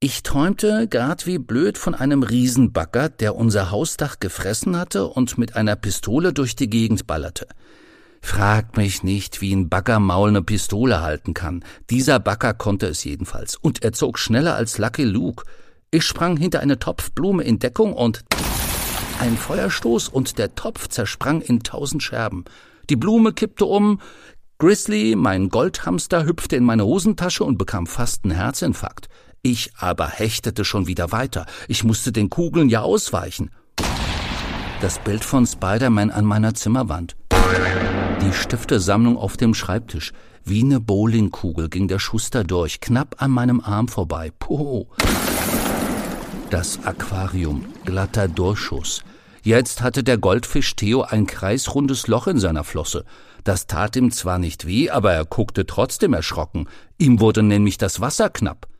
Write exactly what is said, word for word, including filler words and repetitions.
Ich träumte grad wie blöd von einem Riesenbagger, der unser Hausdach gefressen hatte und mit einer Pistole durch die Gegend ballerte. Fragt mich nicht, wie ein Baggermaul eine Pistole halten kann. Dieser Bagger konnte es jedenfalls. Und er zog schneller als Lucky Luke. Ich sprang hinter eine Topfblume in Deckung und ein Feuerstoß und der Topf zersprang in tausend Scherben. Die Blume kippte um. Grizzly, mein Goldhamster, hüpfte in meine Hosentasche und bekam fast einen Herzinfarkt. Ich aber hechtete schon wieder weiter. Ich musste den Kugeln ja ausweichen. Das Bild von Spider-Man an meiner Zimmerwand. Die Stiftesammlung auf dem Schreibtisch. Wie eine Bowlingkugel ging der Schuster durch, knapp an meinem Arm vorbei. Puh. Das Aquarium, glatter Durchschuss. Jetzt hatte der Goldfisch Theo ein kreisrundes Loch in seiner Flosse. Das tat ihm zwar nicht weh, aber er guckte trotzdem erschrocken. Ihm wurde nämlich das Wasser knapp.